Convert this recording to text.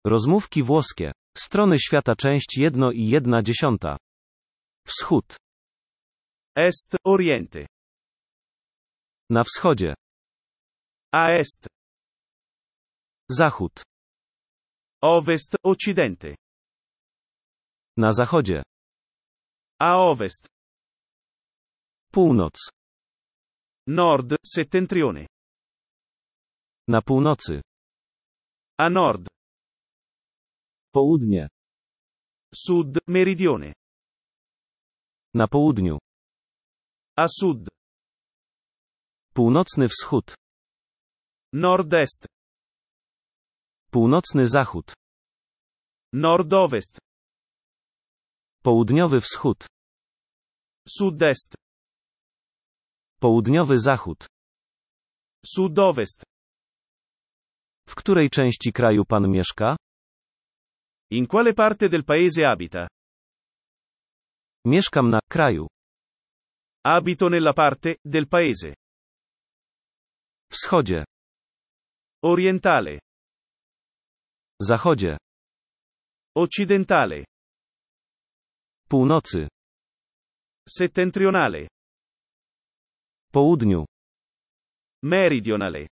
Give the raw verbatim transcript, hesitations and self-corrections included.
Rozmówki włoskie. Strony świata część jedna i jedna dziesiąta. Wschód. Est, Oriente. Na wschodzie. A est. Zachód. Ovest, Occidente. Na zachodzie. A ovest. Północ. Nord, Settentrione. Na północy. A nord. Południe. Sud, Meridione. Na południu. A sud. Północny wschód. Nord-est. Północny zachód. Nord-ovest. Południowy wschód. Sud-est. Południowy zachód. Sud-ovest. W której części kraju pan mieszka? In quale parte del paese abita? Mieszkam na kraju. Abito nella parte del paese. Wschodzie. Orientale. Zachodzie. Occidentale. Północy. Settentrionale. Południu. Meridionale.